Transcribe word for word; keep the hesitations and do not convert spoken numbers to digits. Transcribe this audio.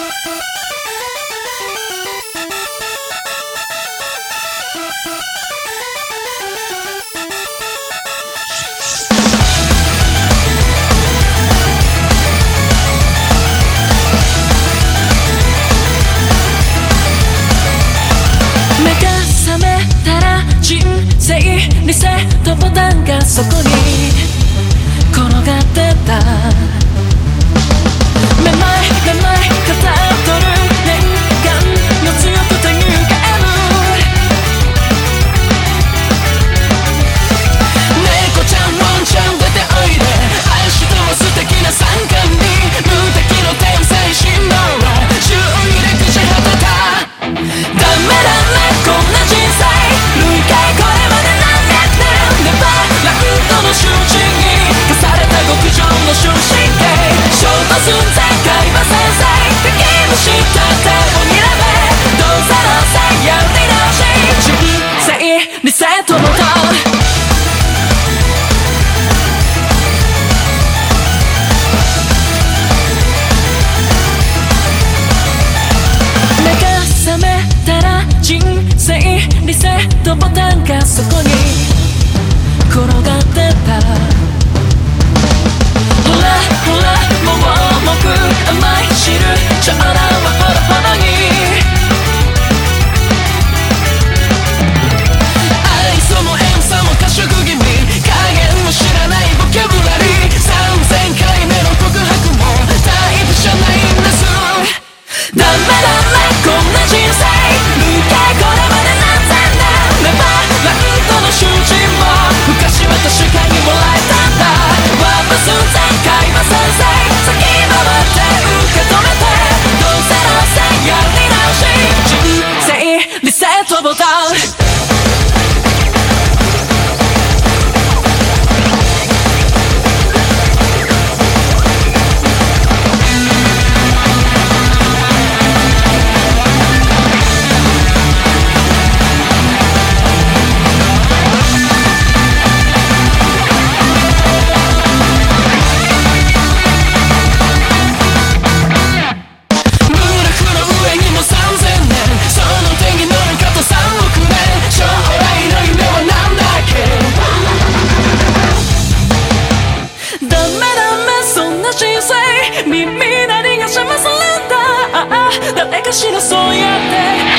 リセットボタンがそこに転がってた。めまいめまい語っとる念願の強くて勇敢猫ちゃんワンちゃん出ておいで。愛しとは素敵な参加に無敵の天才神話は注意でくじはたた。ダメだねこんな人生類型これまでネバーランドの囚人に課された極上の終身刑。衝突前回は先生敵の下手をにらめどうせどうせやり直し人生リセットボタン。目が覚めたら人生リセットボタンがそこに転がってた。ほらほらもう僕甘い汁冗談はほどほどに。愛想も遠さも過食気味加減も知らないボキャブラリー。さんぜんかいめの告白もタイプじゃないんです。ダメダメこんな人生類型これまで何千年ネバーランドの囚人も昔は確かにもらえたんだ。ワンパス前回は先生先回って受け止めてどうせどうせやり直し人生リセットボタン。耳鳴りが邪魔するんだ。誰かしらそうやって